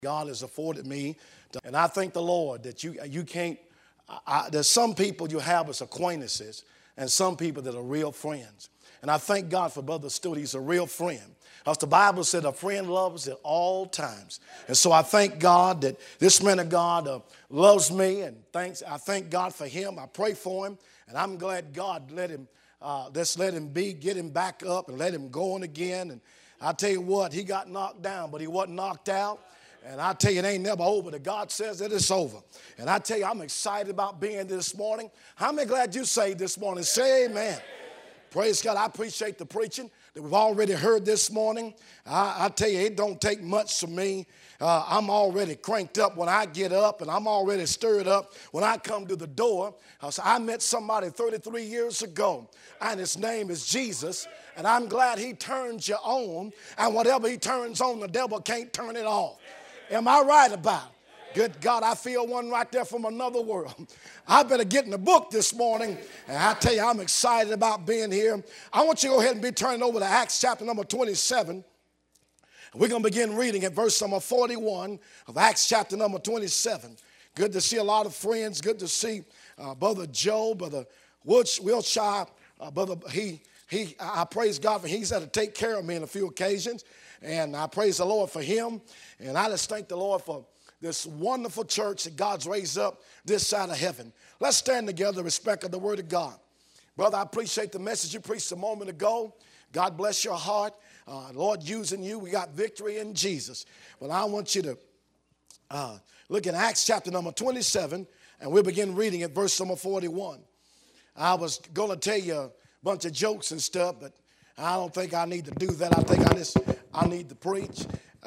God has afforded me. And I thank the Lord that you can't, there's some people you have as acquaintances and some people that are real friends. And I thank God for Brother Stewart. He's a real friend. As the Bible said, a friend loves at all times. And so I thank God that this man of God loves me, and I thank God for him. I pray for him, and I'm glad God let him get him back up and let him go on again. And I tell you what, he got knocked down, but he wasn't knocked out. And I tell you, it ain't never over. That God says that it's over. And I tell you, I'm excited about being here this morning. How many glad you saved this morning? Say amen. Praise God. I appreciate the preaching that we've already heard this morning. I tell you, it don't take much for me. I'm already cranked up when I get up, and I'm already stirred up when I come to the door. So I met somebody 33 years ago, and his name is Jesus, and I'm glad he turns you on, and whatever he turns on, the devil can't turn it off. Am I right about it? Good God, I feel one right there from another world. I better get in the book this morning, and I tell you, I'm excited about being here. I want you to go ahead and be turning over to Acts chapter number 27. We're going to begin reading at verse number 41 of Acts chapter number 27. Good to see a lot of friends. Good to see Brother Joe, Brother Wilshire. Brother, I praise God for he's had to take care of me on a few occasions, and I praise the Lord for him. And I just thank the Lord for this wonderful church that God's raised up this side of heaven. Let's stand together in respect of the word of God. Brother, I appreciate the message you preached a moment ago. God bless your heart. Lord, using you, we got victory in Jesus. But I want you to look at Acts chapter number 27, and we'll begin reading at verse number 41. I was going to tell you a bunch of jokes and stuff, but I don't think I need to do that. I think I need to preach.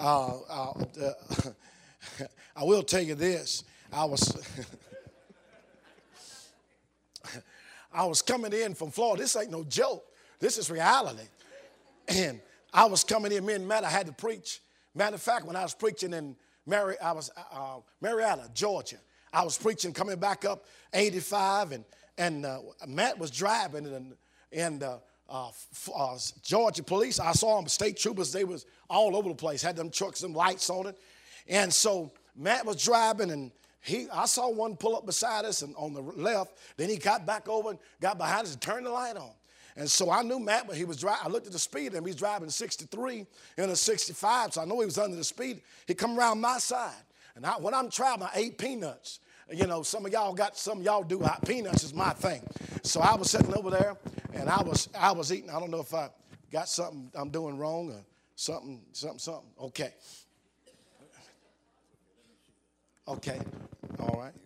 I will tell you this. I was coming in from Florida. This ain't no joke. This is reality. And I was coming in, me and Matt, I had to preach. Matter of fact, when I was preaching in Marietta, Georgia, I was preaching coming back up 85, and Matt was driving, and Georgia police, I saw them, state troopers, they was all over the place, had them trucks and lights on it. And so Matt was driving, and I saw one pull up beside us and on the left. Then he got back over and got behind us and turned the light on. And so I knew Matt, but he was driving. I looked at the speed, and he's driving 63 in a 65, so I know he was under the speed. He come around my side, and when I'm traveling, I ate peanuts. You know, some of y'all do peanuts is my thing. So I was sitting over there, and I was eating. I don't know if I got something I'm doing wrong or something. Okay. Okay. All right.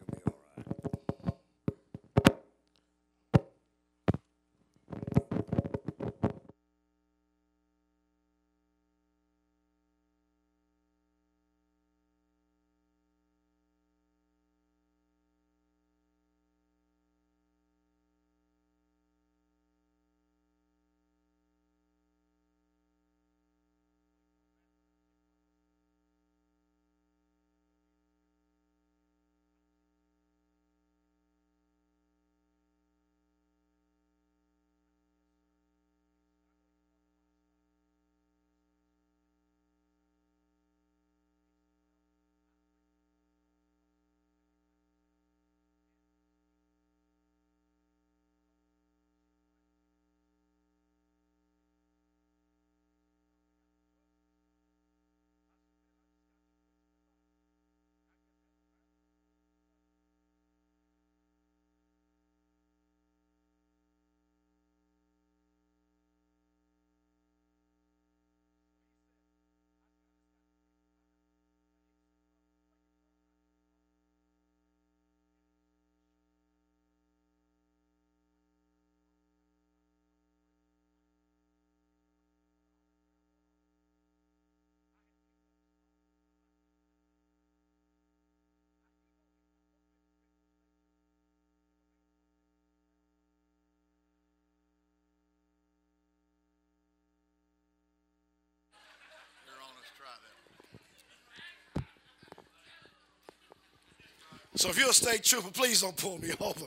So if you're a state trooper, please don't pull me over.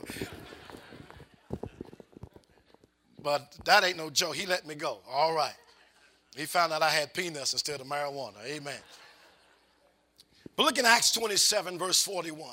But that ain't no joke. He let me go. All right. He found out I had peanuts instead of marijuana. Amen. But look in Acts 27, verse 41.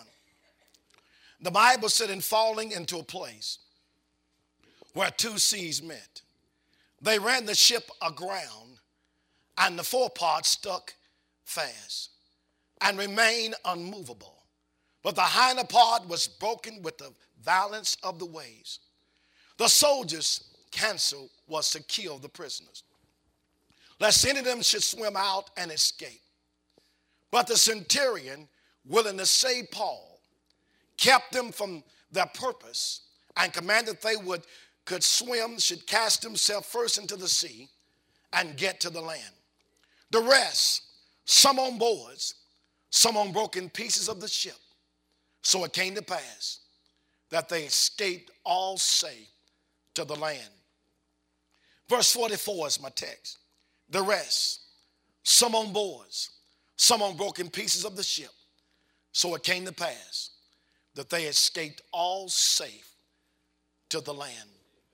The Bible said, in falling into a place where two seas met, they ran the ship aground, and the forepart stuck fast and remained unmovable. But the hinder part was broken with the violence of the waves. The soldiers' counsel was to kill the prisoners, lest any of them should swim out and escape. But the centurion, willing to save Paul, kept them from their purpose and commanded they could swim, should cast himself first into the sea and get to the land. The rest, some on boards, some on broken pieces of the ship. So it came to pass that they escaped all safe to the land. Verse 44 is my text. The rest, some on boards, some on broken pieces of the ship. So it came to pass that they escaped all safe to the land.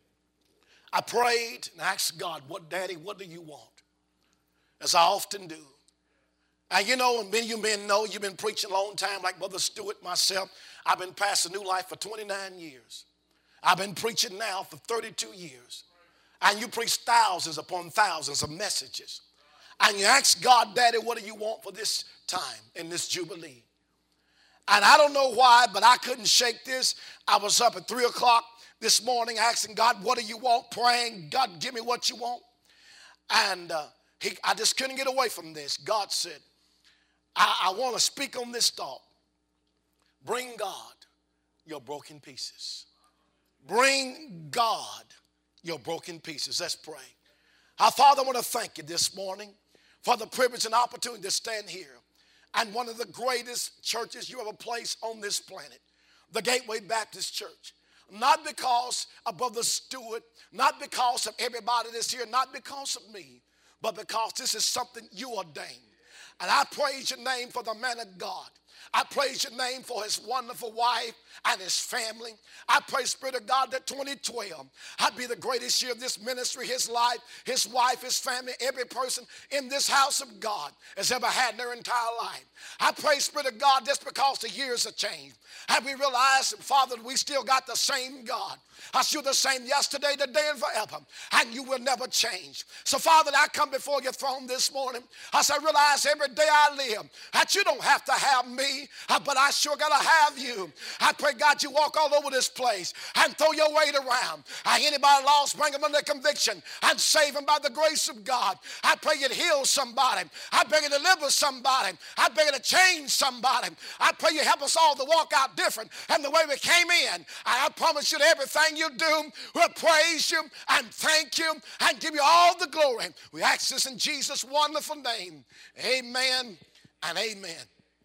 I prayed and asked God, Daddy, what do you want? As I often do. And you know, and many of you men know, you've been preaching a long time, like Brother Stewart, myself. I've been pastoring New Life for 29 years. I've been preaching now for 32 years. And you preach thousands upon thousands of messages. And you ask God, Daddy, what do you want for this time in this Jubilee? And I don't know why, but I couldn't shake this. I was up at 3 o'clock this morning asking God, what do you want? Praying, God, give me what you want. And I just couldn't get away from this. God said, I want to speak on this thought. Bring God your broken pieces. Bring God your broken pieces. Let's pray. Our Father, I want to thank you this morning for the privilege and opportunity to stand here and one of the greatest churches you ever placed on this planet, the Gateway Baptist Church. Not because of Brother Stewart, not because of everybody that's here, not because of me, but because this is something you ordained. And I praise your name for the man of God. I praise your name for his wonderful wife and his family. I pray, Spirit of God, that 2012 I'd be the greatest year of this ministry, his life, his wife, his family, every person in this house of God has ever had in their entire life. I pray, Spirit of God, just because the years have changed, have we realized, Father, we still got the same God. I still the same yesterday, today, and forever, and you will never change. So, Father, I come before your throne this morning. I realize every day I live that you don't have to have me, but I sure got to have you. I pray, God, you walk all over this place and throw your weight around. Anybody lost, bring them under conviction and save them by the grace of God. I pray you'd heal somebody. I pray you deliver somebody. I pray you to change somebody. I pray you help us all to walk out different than the way we came in. And I promise you that everything you do, we'll praise you and thank you and give you all the glory. We ask this in Jesus' wonderful name. Amen and amen.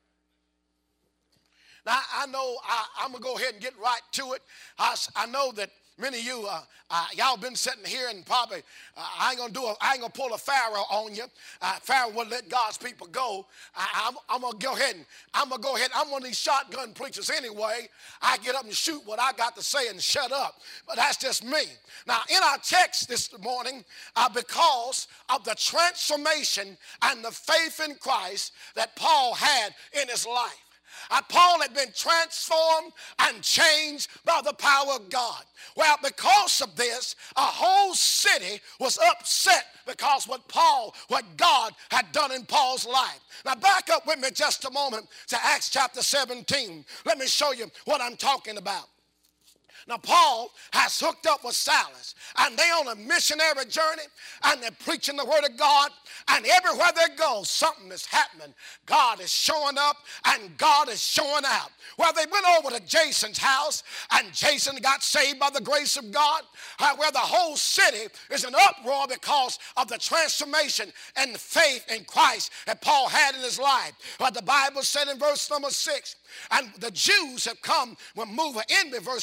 Now, I know I'm going to go ahead and get right to it. I know that many of you, y'all been sitting here and probably, I ain't going to pull a Pharaoh on you. Pharaoh wouldn't let God's people go. I'm going to go ahead. I'm one of these shotgun preachers anyway. I get up and shoot what I got to say and shut up. But that's just me. Now, in our text this morning, because of the transformation and the faith in Christ that Paul had in his life. Paul had been transformed and changed by the power of God. Well, because of this, a whole city was upset because what God had done in Paul's life. Now back up with me just a moment to Acts chapter 17. Let me show you what I'm talking about. Now, Paul has hooked up with Silas, and they're on a missionary journey, and they're preaching the word of God, and everywhere they go, something is happening. God is showing up, and God is showing out. Well, they went over to Jason's house, and Jason got saved by the grace of God, where the whole city is in uproar because of the transformation and the faith in Christ that Paul had in his life. But the Bible said in verse number 6, and the Jews have come, we'll move in with verse 5,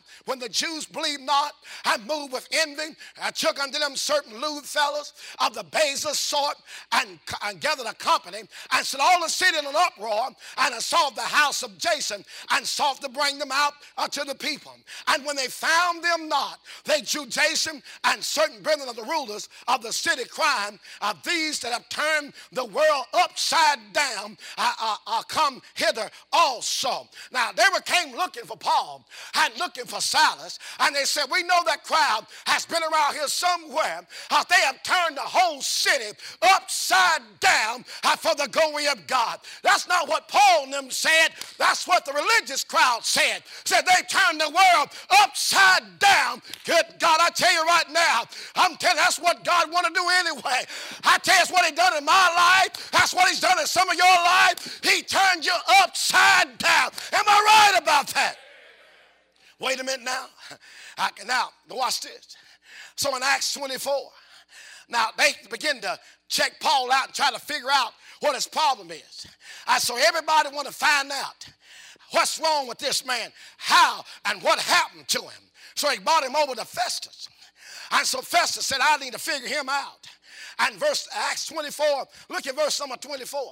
when the Jews believed not and moved with envy, and took unto them certain lewd fellows of the basest sort, and gathered a company, and set all the city in an uproar, and assaulted the house of Jason, and sought to bring them out unto the people. And when they found them not, they drew Jason and certain brethren of the rulers of the city, crying, these that have turned the world upside down come hither also. Now they came looking for Paul and looking for Silas, and they said, we know that crowd has been around here somewhere. They have turned the whole city upside down for the glory of God. That's not what Paul and them said. That's what the religious crowd said. Said they turned the world upside down. Good God, I tell you right now, I'm telling you, that's what God want to do anyway. I tell you, it's what he done in my life. That's what he's done in some of your life. He turned you upside down. Am I right about that? Wait a minute now. Now, watch this. So in Acts 24, now they begin to check Paul out and try to figure out what his problem is. So everybody want to find out what's wrong with this man, how and what happened to him. So he brought him over to Festus. And so Festus said, I need to figure him out. And Acts 24, look at verse number 24.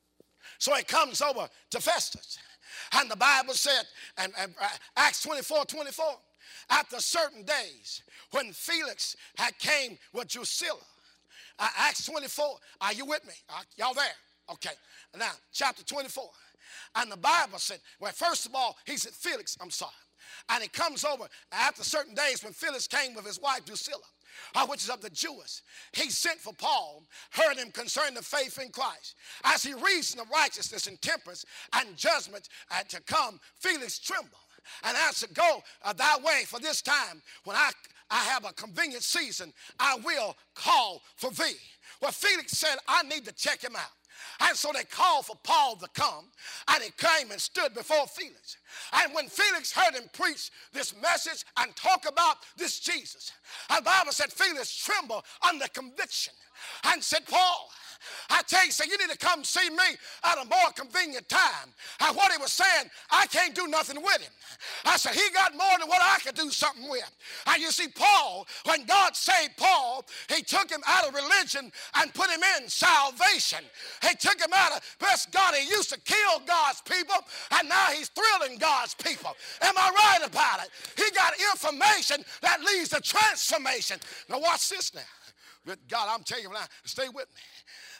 So he comes over to Festus. And the Bible said, and Acts 24:24, after certain days, when Felix had came with Drusilla, Acts 24, are you with me? Y'all there? Okay. Now, chapter 24. And the Bible said, well, first of all, he said, Felix, I'm sorry. And he comes over after certain days when Felix came with his wife Drusilla, which is of the Jews. He sent for Paul, heard him concerning the faith in Christ. As he reasoned of righteousness and temperance and judgment to come, Felix trembled and answered, go thy way, for this time when I have a convenient season, I will call for thee. Well, Felix said, I need to check him out. And so they called for Paul to come, and he came and stood before Felix. And when Felix heard him preach this message and talk about this Jesus, the Bible said Felix trembled under conviction and said, Paul, I tell you, you need to come see me at a more convenient time. And what he was saying, I can't do nothing with him. I said, he got more than what I could do something with. And you see, Paul, when God saved Paul, he took him out of religion and put him in salvation. He took him out of, bless God, he used to kill God's people, and now he's thrilling God's people. Am I right about it? He got information that leads to transformation. Now watch this now. With God, I'm telling you now, stay with me.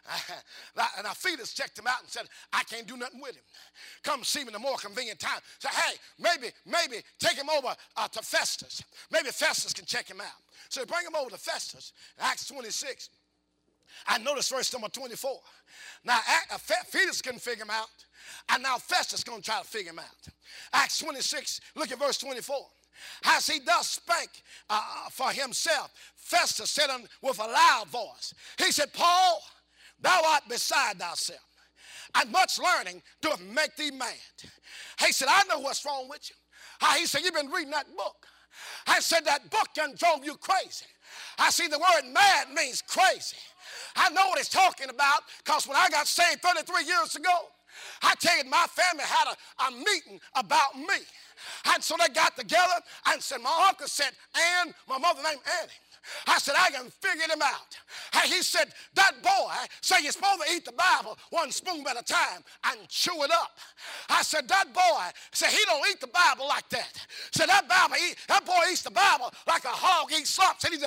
And our Felix checked him out and said, I can't do nothing with him. Come see me in a more convenient time. Say, hey, maybe take him over to Festus. Maybe Festus can check him out. So they bring him over to Festus, Acts 26. And notice verse number 24. Now, Felix couldn't figure him out. And now Festus is going to try to figure him out. Acts 26, look at verse 24. As he thus spake for himself, Festus said with a loud voice, he said, Paul, thou art beside thyself, and much learning doth make thee mad. He said, I know what's wrong with you. He said, you've been reading that book. I said, that book done drove you crazy. I see the word mad means crazy. I know what it's talking about, because when I got saved 33 years ago, I tell you, my family had a meeting about me. And so they got together and said, my uncle said, Ann, my mother named Annie. I said, I can figure them out. And he said, that boy said you're supposed to eat the Bible one spoon at a time and chew it up. I said, that boy said he don't eat the Bible like that. Said that boy eats the Bible like a hog eats slop. Said he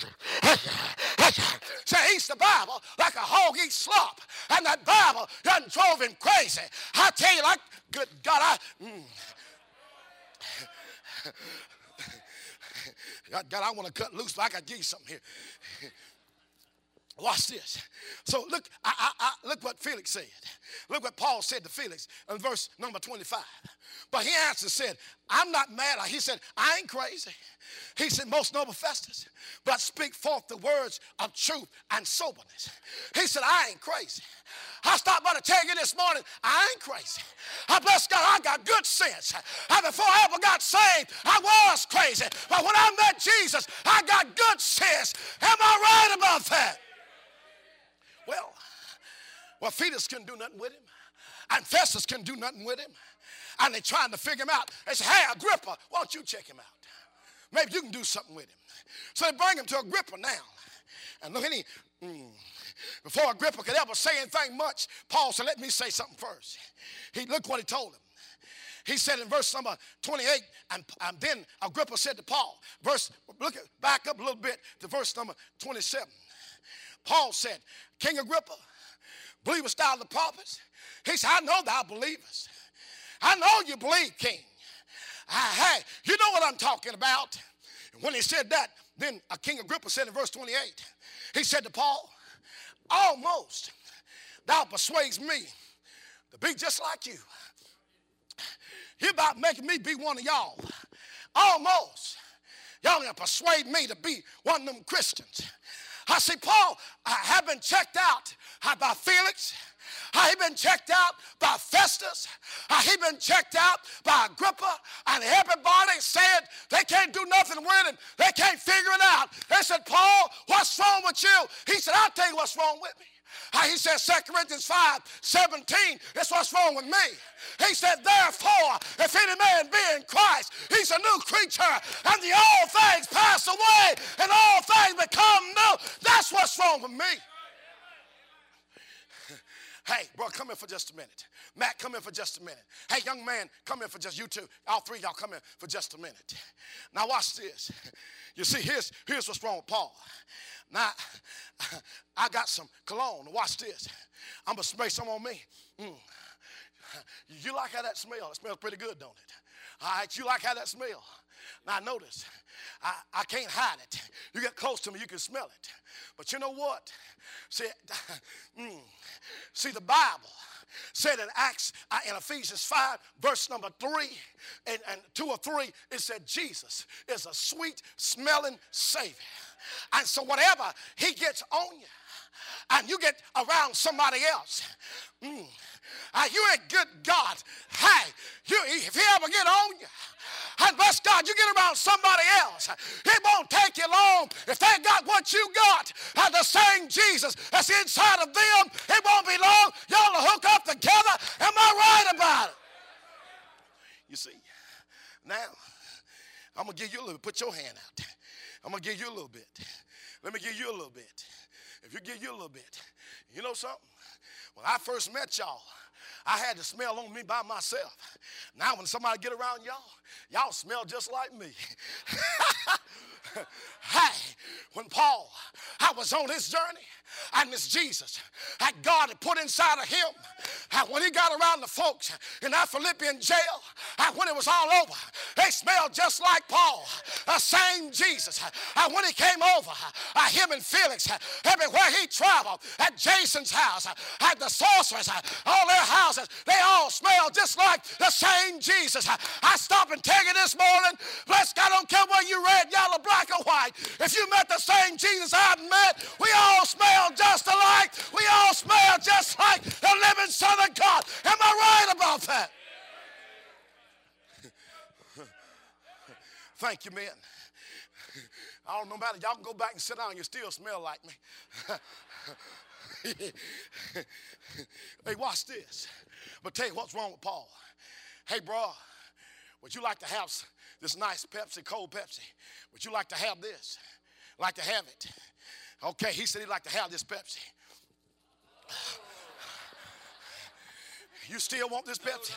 eats the Bible like a hog eats slop. And that Bible done drove him crazy. I tell you, like, good God, God, I want to cut loose, but I got to give you something here. Watch this. So look, look what Felix said. Look what Paul said to Felix in verse number 25. But he answered, said, I'm not mad. He said, I ain't crazy. He said, most noble Festus, but speak forth the words of truth and soberness. He said, I ain't crazy. I stopped by to tell you this morning, I ain't crazy. I bless God, I got good sense. Before I ever got saved, I was crazy. But when I met Jesus, I got good sense. Am I right about that? Well, Felix couldn't do nothing with him. And Festus couldn't do nothing with him. And they're trying to figure him out. They say, hey, Agrippa, why don't you check him out? Maybe you can do something with him. So they bring him to Agrippa now. And look, before Agrippa could ever say anything much, Paul said, let me say something first. Look what he told him. He said in verse number 28, and then Agrippa said to Paul, back up a little bit to verse number 27. Paul said, King Agrippa, believest thou the prophets? He said, I know thou believest. I know you believe, King. Hey, you know what I'm talking about. And when he said that, then King Agrippa said in verse 28, he said to Paul, almost thou persuades me to be just like you. You're about making me be one of y'all. Almost. Y'all going to persuade me to be one of them Christians. I say, Paul, I have been checked out by Felix. He been checked out by Festus. He been checked out by Agrippa. And everybody said they can't do nothing with it. They can't figure it out. They said, Paul, what's wrong with you? He said, I'll tell you what's wrong with me. He said, 2 Corinthians 5:17, that's what's wrong with me. He said, therefore, if any man be in Christ, he's a new creature, and the old things pass away, and all things become new. That's what's wrong with me. Hey, bro, come in for just a minute. Matt, come in for just a minute. Hey, young man, come in for just, you two, all three of y'all come in for just a minute. Now watch this. You see, here's what's wrong with Paul. Now, I got some cologne. Watch this. I'm going to spray some on me. You like how that smells? It smells pretty good, don't it? All right, you like how that smells? Now, notice, I can't hide it. You get close to me, you can smell it. But you know what? See, the Bible said in Ephesians 5, verse number 3 and 2 or 3, it said Jesus is a sweet smelling Savior. And so whatever he gets on you, and you get around somebody else, you ain't good God. Hey, if he ever get on you, and bless God, you get around somebody else, it won't take you long. If they got what you got, and the same Jesus that's inside of them, it won't be long. Y'all will hook up together. Am I right about it? You see, now, I'm going to give you a little bit. Put your hand out. I'm going to give you a little bit. Let me give you a little bit. If you give you a little bit, you know something? When I first met y'all, I had the smell on me by myself. Now when somebody get around y'all smell just like me. Hey, when Paul, I was on his journey, and this Jesus that God had put inside of him, and when he got around the folks in that Philippian jail, and when it was all over, they smelled just like Paul, the same Jesus. And when he came over, him and Felix, everywhere he traveled, at Jason's house, at the sorcerers, all their houses, they all smelled just like the same Jesus. I stopped and tell you this morning, bless God, I don't care whether you red, yellow, black, or white. If you met the same Jesus I've met, we all smell just alike. We all smell just like the living Son of God. Am I right about that? Thank you, men. I don't know about it. Y'all can go back and sit down. You still smell like me. Hey, watch this. But tell you what's wrong with Paul. Hey, bro, would you like to have this nice Pepsi, cold Pepsi? Would you like to have this? Like to have it? Okay, he said he'd like to have this Pepsi. You still want this Pepsi?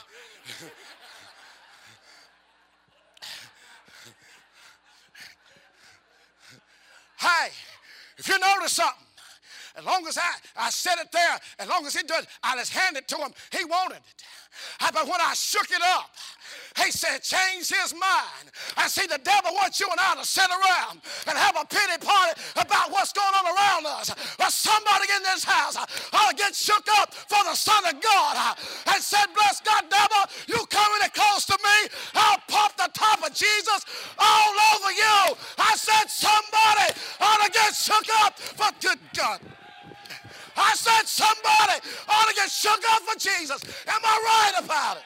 Hey, if you notice something, as long as I set it there, as long as he does, I just hand it to him. He wanted it. But when I shook it up, he said, change his mind. I see the devil wants you and I to sit around and have a pity party about what's going on around us. But somebody in this house ought to get shook up for the Son of God and said, bless God, devil, you coming in close to me, I'll pop the top of Jesus all over you. I said, somebody ought to get shook up for good God. I said somebody ought to get shook up for Jesus. Am I right about it?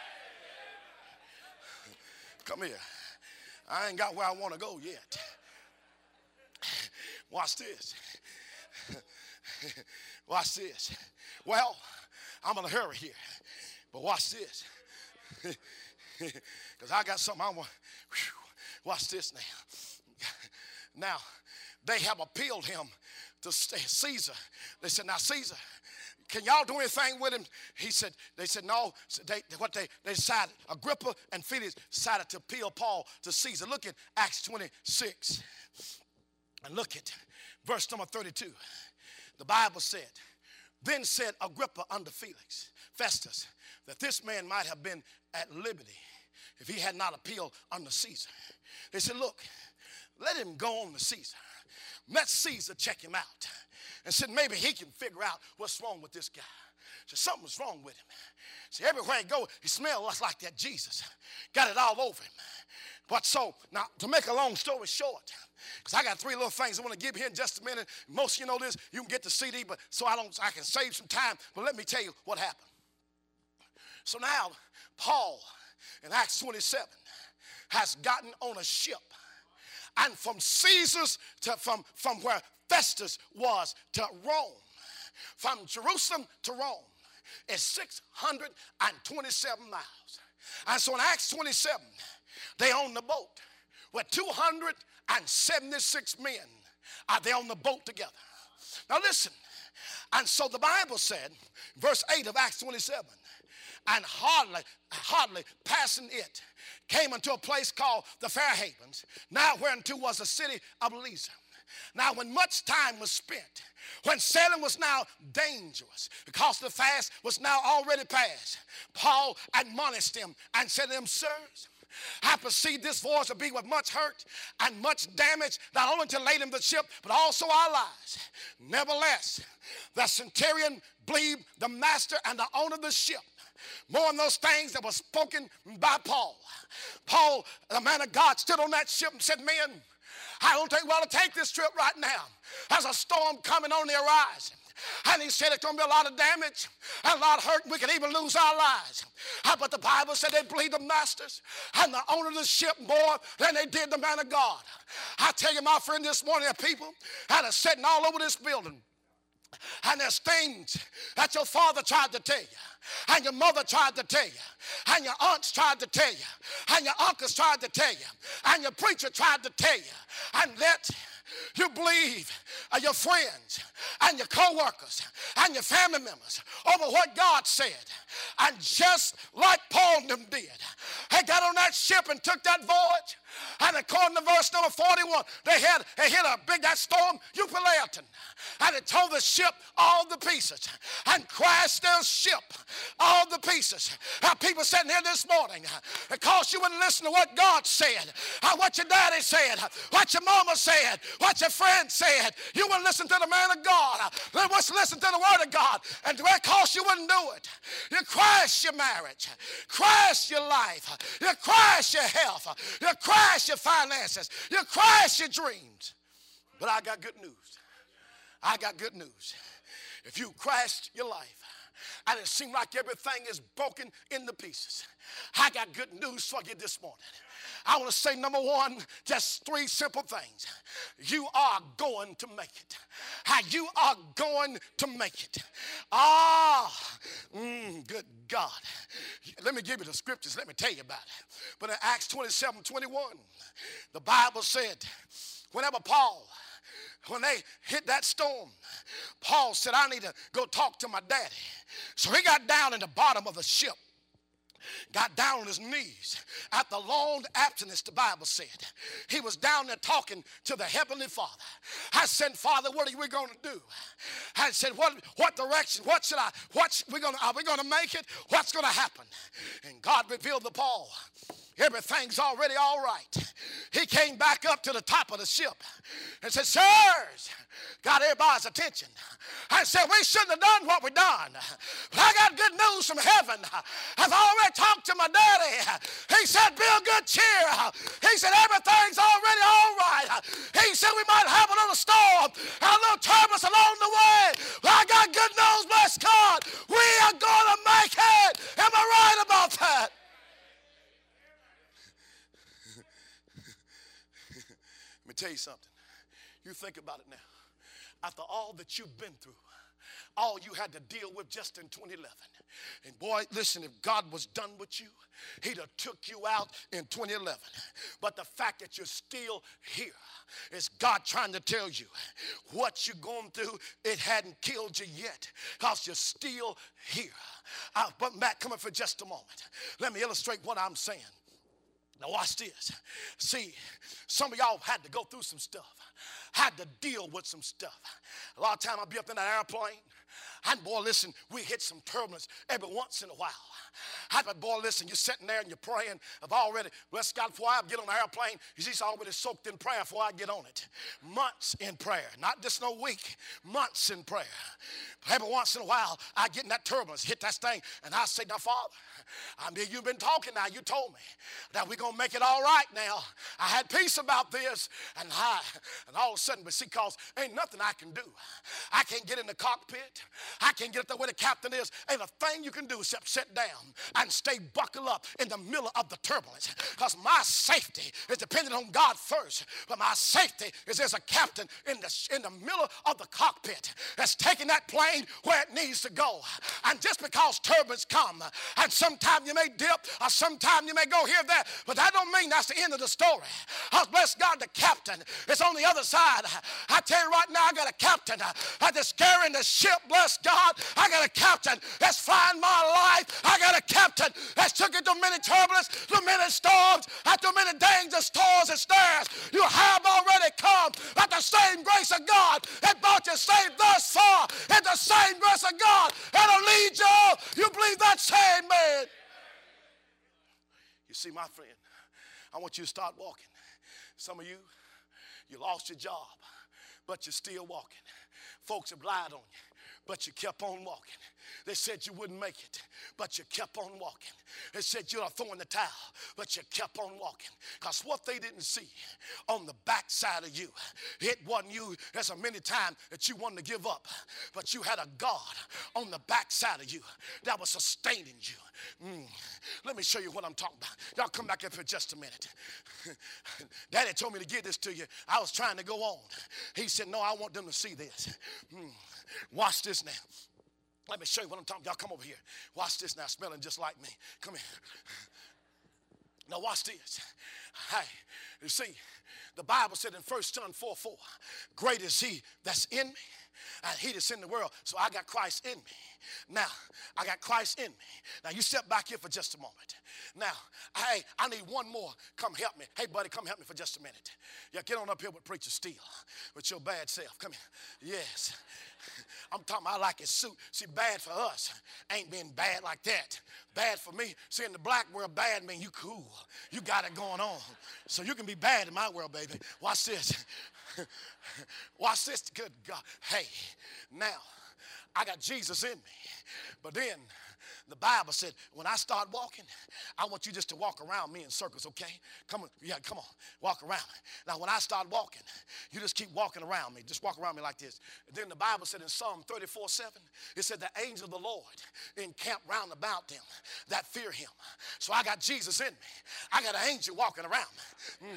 Come here. I ain't got where I want to go yet. Watch this. Watch this. Well, I'm in a hurry here. But watch this. Because I got something I want. Watch this now. Now, they have appealed him to Caesar. They said, now, Caesar, can y'all do anything with him? They said, no. So they decided, Agrippa and Felix decided to appeal Paul to Caesar. Look at Acts 26. And look at verse number 32. The Bible said, then said Agrippa unto Festus, that this man might have been at liberty if he had not appealed unto Caesar. They said, look, let him go on to Caesar. Let Caesar check him out. And said, maybe he can figure out what's wrong with this guy. So something's wrong with him. See, everywhere he goes, he smells like that Jesus. Got it all over him. But so, now, to make a long story short, because I got 3 little things I want to give you in just a minute. Most of you know this. You can get the CD, but so I can save some time. But let me tell you what happened. So now, Paul, in Acts 27, has gotten on a ship. And from Caesar's from where Festus was to Rome, from Jerusalem to Rome, is 627 miles. And so in Acts 27, they on the boat with 276 men. They on the boat together. Now listen, and so the Bible said, verse 8 of Acts 27, and hardly passing it, came unto a place called the Fair Havens, now whereunto was the city of Lystra. Now when much time was spent, when sailing was now dangerous, because the fast was now already past, Paul admonished them and said to them, sirs, I perceive this voyage to be with much hurt and much damage, not only to lay in the ship, but also our lives. Nevertheless, the centurion believed the master and the owner of the ship more than those things that were spoken by Paul. Paul, the man of God, stood on that ship and said, men, I don't think we ought to take this trip right now. There's a storm coming on the horizon. And he said it's going to be a lot of damage and a lot of hurt, and we could even lose our lives. But the Bible said they believed the masters and the owner of the ship more than they did the man of God. I tell you, my friend, this morning, there are people that are sitting all over this building. And there's things that your father tried to tell you, and your mother tried to tell you, and your aunts tried to tell you, and your uncles tried to tell you, and your preacher tried to tell you, and let you believe your friends and your co-workers and your family members over what God said. And just like Paul and them did, they got on that ship and took that voyage. And according to verse number 41, they hit a big that storm, Euphalaton, and it tore the ship all to pieces and crashed their ship all to pieces. Now, people sitting here this morning, because you wouldn't listen to what God said, what your daddy said, what your mama said, what your friend said, you wouldn't listen to the man of God. Let's listen to the word of God. And because you wouldn't do it, you crash your marriage, crash your life, you crash your health, you crash your finances, you crash your dreams. But I got good news. I got good news. If you crashed your life and it seemed like everything is broken into pieces, I got good news for you this morning. I want to say, number one, just 3 simple things. You are going to make it. You are going to make it. Good God. Let me give you the scriptures. Let me tell you about it. But in Acts 27:21, the Bible said, whenever Paul, when they hit that storm, Paul said, I need to go talk to my daddy. So he got down in the bottom of the ship, got down on his knees. After long abstinence, the Bible said, he was down there talking to the Heavenly Father. I said, Father, what are we going to do? I said, what direction? Are we going to make it? What's going to happen? And God revealed to Paul, everything's already all right. He came back up to the top of the ship and said, sirs, got everybody's attention. I said, we shouldn't have done what we done. But I got good news from heaven. I've already talked to my daddy. He said, be of good cheer. He said, everything's already all right. He said, we might have a little storm, a little turbulence along the way. But I got good news, bless God. We are going to make it. Am I right about that? Let me tell you something. You think about it now. After all that you've been through, all you had to deal with just in 2011, And boy, listen, if God was done with you, he'd have took you out in 2011. But the fact that you're still here is God trying to tell you what you're going through, it hadn't killed you yet, because you're still here. But Matt, come in for just a moment. Let me illustrate what I'm saying. Now watch this. See, some of y'all had to go through some stuff, had to deal with some stuff. A lot of time I'll be up in that airplane, and boy, listen, we hit some turbulence every once in a while. But boy, listen, you're sitting there and you're praying. I've already, bless God, before I get on the airplane, he's already soaked in prayer before I get on it. Months in prayer, not just no week, months in prayer. Every once in a while, I get in that turbulence, hit that thing, and I say, now, Father, I mean, you've been talking now. You told me that we're going to make it all right now. I had peace about this, and all of a sudden, but see, because ain't nothing I can do. I can't get in the cockpit. I can't get up there where the captain is. Ain't a thing you can do except sit down and stay buckled up in the middle of the turbulence, because my safety is dependent on God first, but my safety is there's a captain in the middle of the cockpit that's taking that plane where it needs to go. And just because turbulence come, and sometime you may dip, or sometime you may go here and there, but that don't mean that's the end of the story. Bless God, the captain is on the other side. I tell you right now, I got a captain that's carrying the ship. Bless God, I got a captain that's flying my life. I got a captain that's took it through many turbulence, through many storms, and through many dangers, toils, and snares. You have already come by the same grace of God that brought you saved thus far, and the same grace of God that'll lead you. You believe that? Say amen. You see, my friend, I want you to start walking. Some of you, you lost your job, but you're still walking. Folks have lied on you, but you kept on walking. They said you wouldn't make it, but you kept on walking. They said you're throwing the towel, but you kept on walking. Because what they didn't see on the backside of you, it wasn't you. There's a many times that you wanted to give up, but you had a God on the backside of you that was sustaining you. Let me show you what I'm talking about. Y'all come back up for just a minute. Daddy told me to give this to you. I was trying to go on. He said, no, I want them to see this. Watch this now. Let me show you what I'm talking about. Y'all come over here. Watch this now, smelling just like me. Come here. Now watch this. Hey, you see, the Bible said in 1 John 4:4, great is he that's in me and he that's in the world. So I got Christ in me. Now, I got Christ in me. Now, you step back here for just a moment. Now, hey, I need one more. Come help me. Hey, buddy, come help me for just a minute. Yeah, get on up here with Preacher Steele, with your bad self. Come here. Yes. I'm talking about I like his suit. See, bad for us ain't been bad like that. Bad for me. See, in the black world, bad mean you cool. You got it going on. So you can be bad in my world, baby. Watch this. Watch this. Good God. Hey, now, I got Jesus in me. But then the Bible said, when I start walking, I want you just to walk around me in circles, okay? Come on, yeah, come on, walk around me. Now, when I start walking, you just keep walking around me. Just walk around me like this. And then the Bible said in Psalm 34:7, it said the angel of the Lord encamp round about them that fear him. So I got Jesus in me. I got an angel walking around me.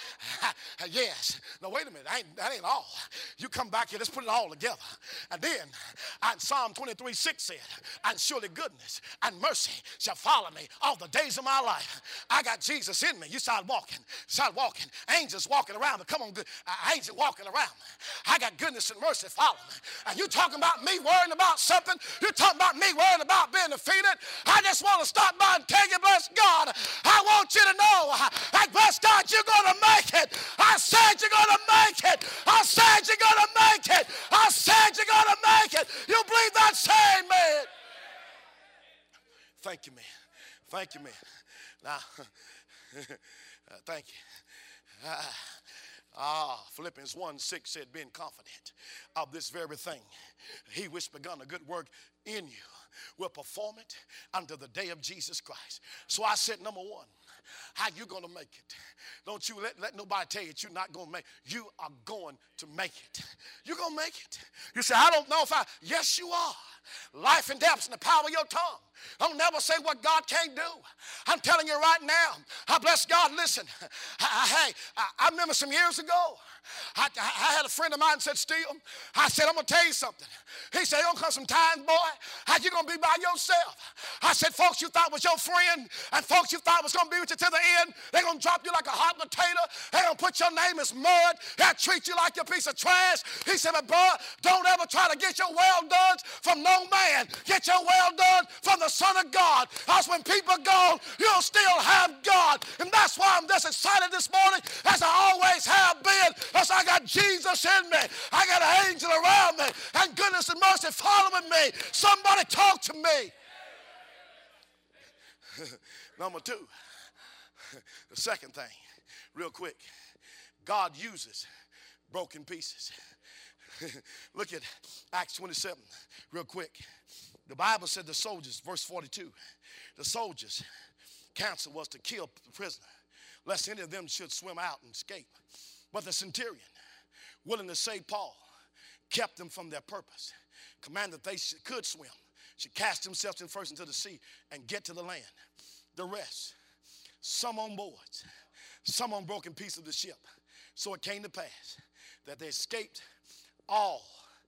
Yes. Now, wait a minute. That ain't all. You come back here, let's put it all together. And then, Psalm 23:6 said, and surely goodness and mercy shall follow me all the days of my life. I got Jesus in me. You start walking. Angels walking around me. Come on, good. Angel walking around me. I got goodness and mercy following me. And you talking about me worrying about something? You talking about me worrying about being defeated? I just want to stop by and tell you, bless God, I want you to know that, bless God, you're going to make it. I said you're going to make it. I said you're going to make it. I said you're going to make it. You believe that? Say amen. Thank you, man. Thank you, man. Now, thank you. Philippians 1:6 said, being confident of this very thing, he which begun a good work in you will perform it unto the day of Jesus Christ. So I said, number one, how you going to make it. Don't you let nobody tell you that you're not going to make it. You are going to make it. You're going to make it. You say, I don't know if I, yes you are. Life and death is in the power of your tongue. Don't never say what God can't do. I'm telling you right now, I bless God. Listen, I remember some years ago, I had a friend of mine said, Steve, I said, I'm going to tell you something. He said, don't come some time, boy. How you going to be by yourself? I said, folks you thought was your friend and folks you thought was going to be with you to the end, they're going to drop you like a hot potato. They're going to put your name as mud. They'll treat you like a piece of trash. He said, but boy, don't ever try to get your well done from no man. Get your well done from the Son of God. Because when people are gone, you'll still have God. And that's why I'm this excited this morning as I always have been. Because I got Jesus in me. I got an angel around me. And goodness and mercy following me. Somebody talk to me. Number two, the second thing, real quick. God uses broken pieces. Look at Acts 27, real quick. The Bible said the soldiers, verse 42, the soldiers' counsel was to kill the prisoner, lest any of them should swim out and escape. But the centurion, willing to save Paul, kept them from their purpose, commanded that they could swim, should cast themselves first into the sea and get to the land. The rest, some on boards, some on broken pieces of the ship. So it came to pass that they escaped all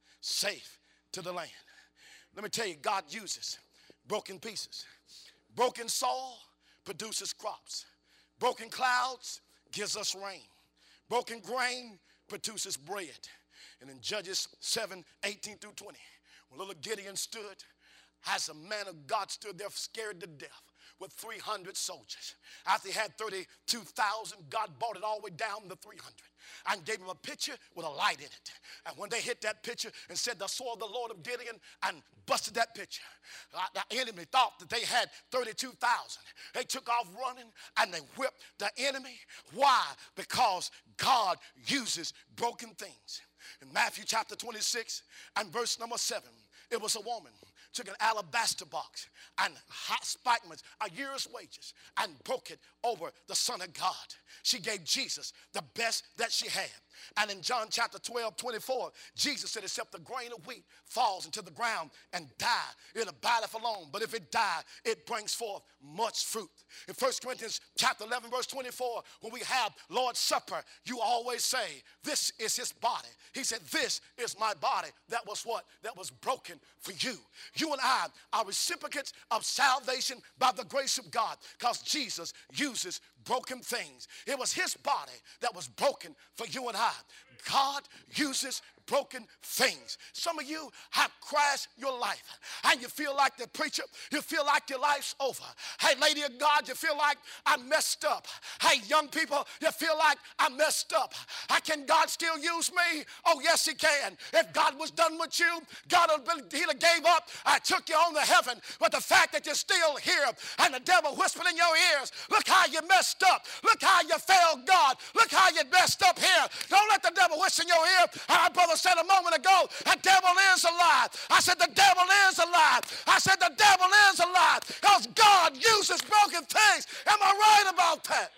safe to the land. Let me tell you, God uses broken pieces. Broken soil produces crops. Broken clouds gives us rain. Broken grain produces bread. And in Judges 7:18 through 20, when little Gideon stood, as a man of God stood there scared to death with 300 soldiers. After he had 32,000, God brought it all the way down to 300 and gave him a pitcher with a light in it. And when they hit that pitcher and said, the sword of the Lord of Gideon, and busted that pitcher, the enemy thought that they had 32,000. They took off running and they whipped the enemy. Why? Because God uses broken things. In Matthew chapter 26 and verse number 7, it was a woman took an alabaster box and hot spikeners, a year's wages, and broke it over the Son of God. She gave Jesus the best that she had. And in John chapter 12:24, Jesus said, except the grain of wheat falls into the ground and die, it abideth alone. But if it die, it brings forth much fruit. In 1 Corinthians chapter 11, verse 24, when we have Lord's Supper, you always say, this is his body. He said, this is my body. That was what? That was broken for you. You and I are recipients of salvation by the grace of God because Jesus uses broken things. It was his body that was broken for you and I. God uses broken things. Some of you have crashed your life and you feel like the preacher, you feel like your life's over. Hey, lady of God, you feel like I messed up. Hey, young people, you feel like I messed up. How can God still use me? Oh, yes, he can. If God was done with you, he'd have gave up. I took you on to heaven. But the fact that you're still here and the devil whispered in your ears, look how you messed up. Look how you failed God. Look how you messed up here. Don't let the devil whisper in your ear. Our brother said a moment ago, the devil is alive. I said the devil is alive. I said the devil is alive because God uses broken things. Am I right about that?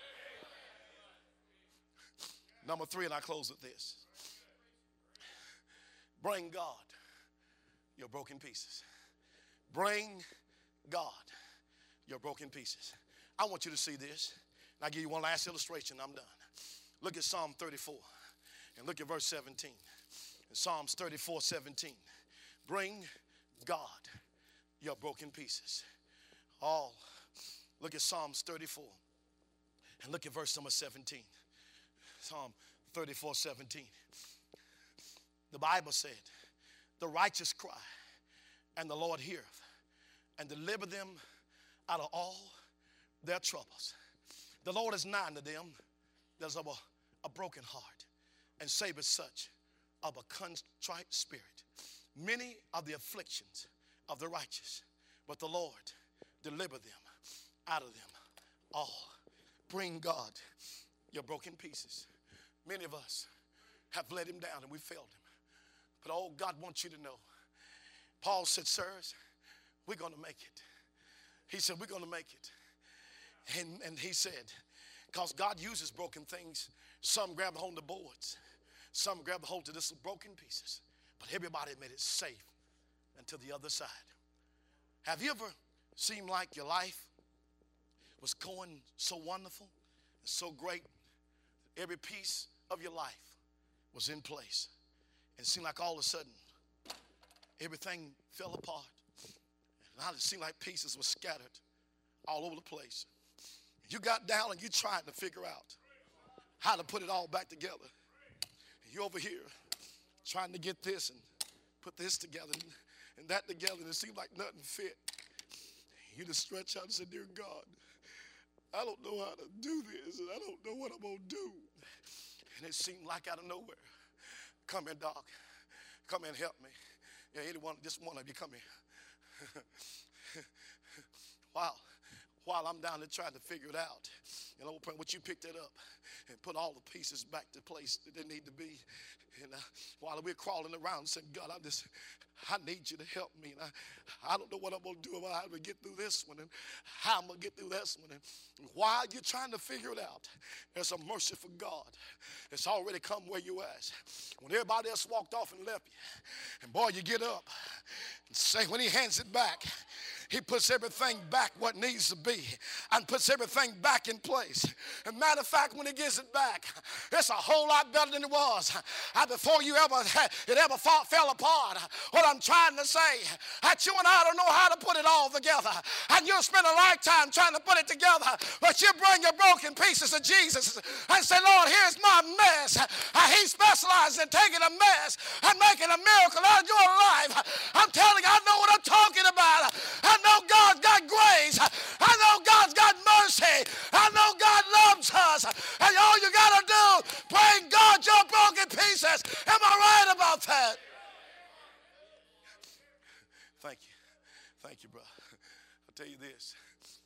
Number 3, and I close with this. Bring God your broken pieces. Bring God your broken pieces. I want you to see this. And I'll give you one last illustration. I'm done. Look at Psalm 34 and look at verse 17. In Psalms 34:17. Bring God your broken pieces. Look at Psalms 34 and look at verse number 17. Psalm 34:17. The Bible said, the righteous cry, and the Lord heareth, and deliver them out of all their troubles. The Lord is nigh unto them that is of a broken heart, and saveth such of a contrite spirit. Many are the afflictions of the righteous, but the Lord deliver them out of them all. Bring God your broken pieces. Many of us have let him down and we failed him. But oh, God wants you to know. Paul said, sirs, we're going to make it. He said, we're going to make it. And he said, because God uses broken things, some grab a hold of the boards, some grab a hold of this broken pieces, but everybody made it safe until the other side. Have you ever seemed like your life was going so wonderful and so great? Every piece of your life was in place. And it seemed like all of a sudden, everything fell apart. And it seemed like pieces were scattered all over the place. You got down and you tried to figure out how to put it all back together. And you're over here trying to get this and put this together and that together, and it seemed like nothing fit. You just stretch out and say, dear God, I don't know how to do this, and I don't know what I'm going to do. And it seemed like out of nowhere, come here, Doc. Come here and help me. Yeah, anyone, just one of you, come here. While I'm down there trying to figure it out, and I'm praying, would you pick that up and put all the pieces back to place that they need to be? And while we're crawling around saying, God, I need you to help me. And I don't know what I'm going to do about how to get through this one and how I'm going to get through this one. And while you're trying to figure it out, there's a merciful God that's already come where you at. When everybody else walked off and left you, and boy, you get up and say, when he hands it back, he puts everything back what needs to be and puts everything back in place. As a matter of fact, when he gives it back, it's a whole lot better than it was before it ever fell apart. What I'm trying to say, that you and I don't know how to put it all together. And you'll spend a lifetime trying to put it together, but you bring your broken pieces to Jesus and say, Lord, here's my mess. He specializes in taking a mess and making a miracle out of your life. I'm telling you, I know what I'm talking about. I know God's got grace. I know God's got mercy. I know God loves us. And all you got to do, bring God your broken pieces. Am I right about that? Thank you. Thank you, brother. I'll tell you this.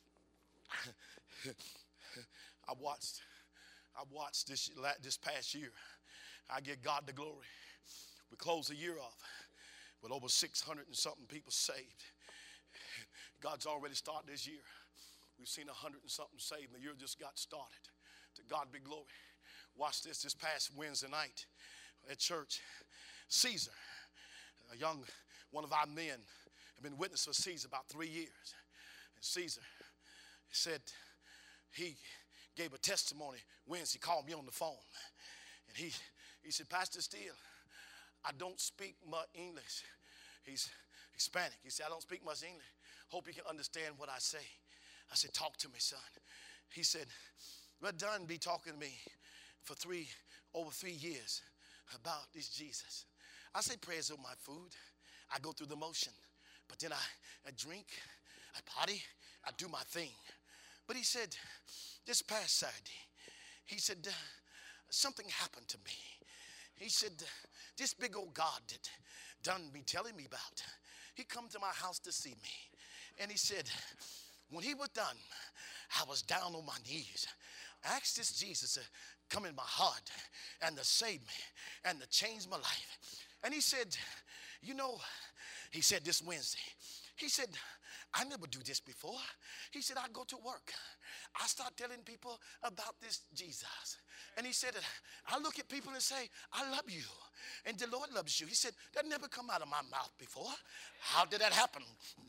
I watched this past year. I give God the glory. We closed the year off with over 600 and something people saved. God's already started this year. We've seen 100 and something saved, and the year just got started. To God be glory. Watch this past Wednesday night at church. Caesar, one of our men, have been witness for Caesar about 3 years. And Caesar said he gave a testimony Wednesday. He called me on the phone. And he said, Pastor Steele, I don't speak much English. He's Hispanic. He said, I don't speak much English. Hope you can understand what I say. I said, talk to me, son. He said, Brother Dunn be talking to me for over 3 years about this Jesus. I say prayers over my food. I go through the motion. But then I drink, I party, I do my thing. But he said, this past Saturday, he said, something happened to me. He said, this big old God that Dunn be telling me about, he come to my house to see me. And he said, when he was done, I was down on my knees. I asked this Jesus to come in my heart and to save me and to change my life. And he said, you know, he said this Wednesday, he said, I never do this before. He said, I go to work. I start telling people about this Jesus. And he said, I look at people and say, I love you. And the Lord loves you. He said, that never come out of my mouth before. How did that happen?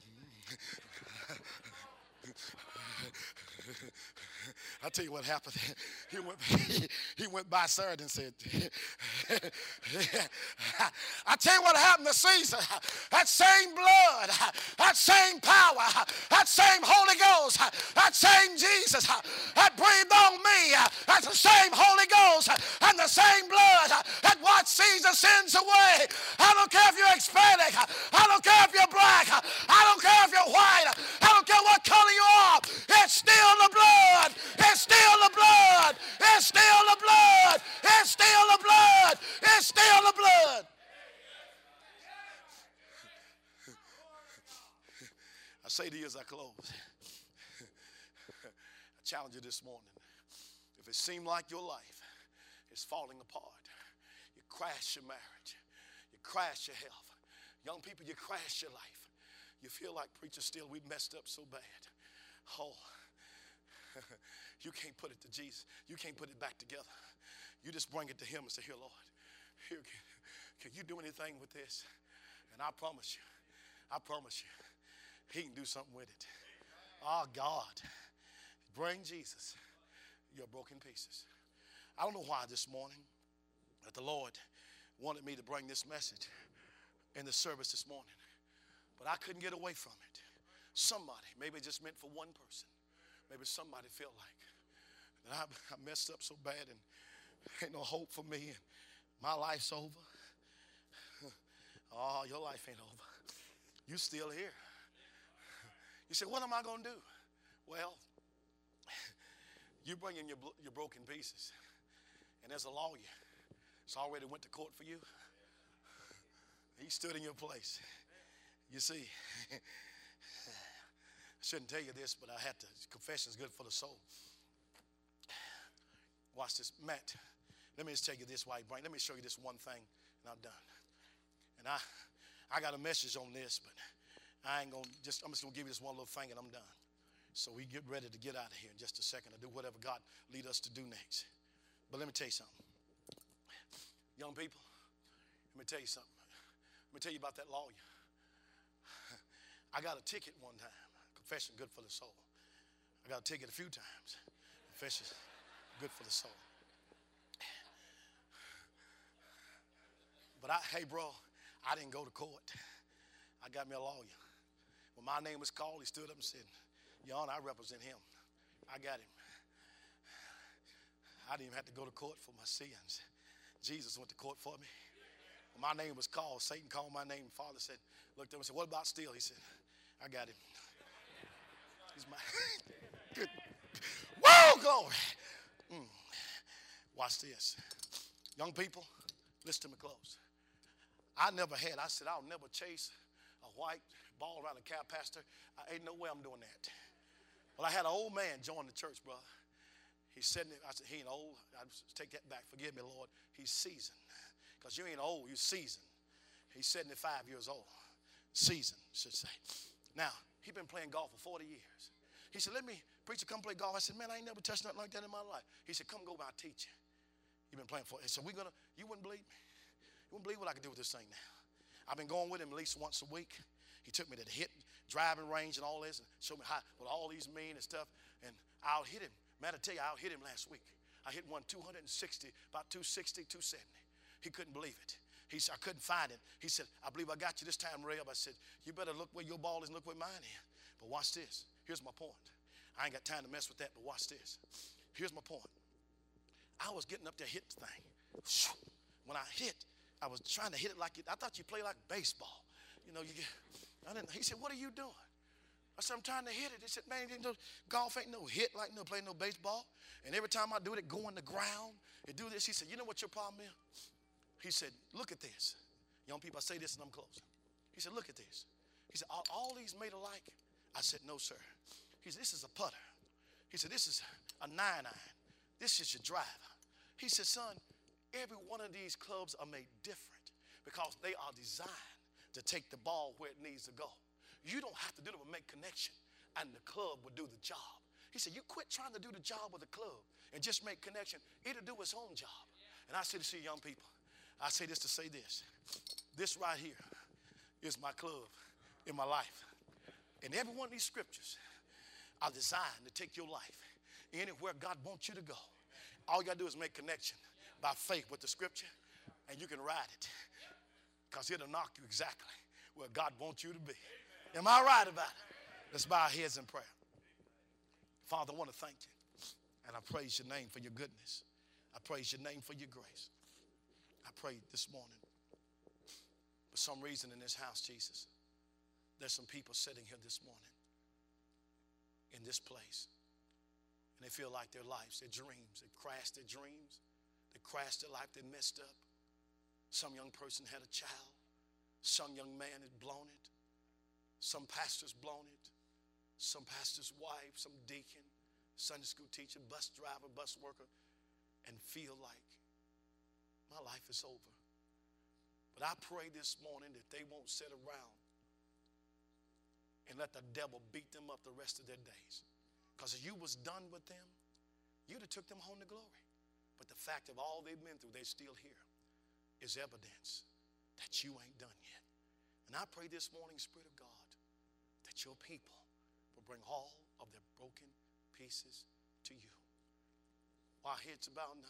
I'll tell you what happened. He went by Saturday and said, I tell you what happened to Caesar. That same blood, that same power, that same Holy Ghost, that same Jesus that breathed on me, that's the same Holy Ghost and the same blood that washed Caesar's sins away. I don't care if you're Hispanic. I don't care if you're black. I don't care if you're white. I don't care what color you are. It's still the blood. It's still the blood. It's still the blood. It's still the blood. It's still the blood. I say to you as I close, I challenge you this morning. If it seemed like your life is falling apart, you crash your marriage, you crash your health. Young people, you crash your life. You feel like, preacher, still we messed up so bad. Oh, You can't put it to Jesus. You can't put it back together. You just bring it to him and say, here, Lord, here, can you do anything with this? And I promise you, he can do something with it. Oh, God, bring Jesus your broken pieces. I don't know why this morning that the Lord wanted me to bring this message in the service this morning, but I couldn't get away from it. Somebody, maybe it just meant for one person. Maybe somebody felt like that I messed up so bad and ain't no hope for me and my life's over. Oh, your life ain't over. You still here. You say, what am I going to do? Well, you bring in your broken pieces, and there's a lawyer that's already went to court for you. He stood in your place. You see, I shouldn't tell you this, but I had to. Confession is good for the soul. Watch this. Matt, let me just tell you this while you bring. Let me show you this one thing, and I'm done. And I got a message on this, but I'm just going to give you this one little thing, and I'm done. So we get ready to get out of here in just a second to do whatever God lead us to do next. But let me tell you something. Young people, let me tell you something. Let me tell you about that lawyer. I got a ticket one time. Confession, good for the soul. I got a ticket a few times. Confession, good for the soul. But hey, bro, I didn't go to court. I got me a lawyer. When my name was called, he stood up and said, Your Honor, I represent him. I got him. I didn't even have to go to court for my sins. Jesus went to court for me. When my name was called, Satan called my name. Father said, looked at him and said, what about Steele? He said, I got him. He's my good. Whoa, glory. Watch this. Young people, listen to me close. I said, I'll never chase a white ball around a cow pasture. Ain't no way I'm doing that. Well, I had an old man join the church, brother. He's sitting there. I said, he ain't old. I take that back. Forgive me, Lord. He's seasoned. Because you ain't old, you're seasoned. He's 75 years old. Seasoned, should say. Now, he's been playing golf for 40 years. He said, preacher, come play golf. I said, man, I ain't never touched nothing like that in my life. He said, come go by, I'll teach you. You've been playing for it. He said, you wouldn't believe me. You wouldn't believe what I could do with this thing now. I've been going with him at least once a week. He took me to the driving range and all this and showed me what all these mean and stuff. And I'll hit him. Man, I tell you, I hit him last week. I hit one 260, about 260, 270. He couldn't believe it. He said, I couldn't find it. He said, I believe I got you this time, Reb. I said, you better look where your ball is and look where mine is. But watch this. Here's my point. I ain't got time to mess with that, but watch this. Here's my point. I was getting up there hitting the thing. When I hit, I was trying to hit it I thought you play like baseball. You know, he said, what are you doing? I said, I'm trying to hit it. He said, man, golf ain't no hit like no play no baseball. And every time I do it, go on the ground and do this. He said, you know what your problem is? He said, look at this. Young people, I say this and I'm closing. He said, look at this. He said, are all these made alike? I said, no, sir. He said, this is a putter. He said, this is a 9-iron. This is your driver. He said, son, every one of these clubs are made different because they are designed to take the ball where it needs to go. You don't have to do it but make connection, and the club will do the job. He said, you quit trying to do the job of the club and just make connection. It'll do its own job. And I say to see young people, I say this to say this. This right here is my club in my life. And every one of these scriptures are designed to take your life anywhere God wants you to go. All you got to do is make connection by faith with the scripture, and you can ride it because it'll knock you exactly where God wants you to be. Am I right about it? Let's bow our heads in prayer. Father, I want to thank you, and I praise your name for your goodness. I praise your name for your grace. I pray this morning, for some reason in this house, Jesus, there's some people sitting here this morning in this place, and they feel like their lives, their dreams, they crashed their dreams, they crashed their life, they messed up. Some young person had a child. Some young man has blown it. Some pastor's blown it. Some pastor's wife, some deacon, Sunday school teacher, bus driver, bus worker, and feel like my life is over. But I pray this morning that they won't sit around and let the devil beat them up the rest of their days. Because if you was done with them, you'd have took them home to glory. But the fact of all they've been through, they're still here, is evidence that you ain't done yet. And I pray this morning, Spirit of God, that your people will bring all of their broken pieces to you. While heads are bowed now,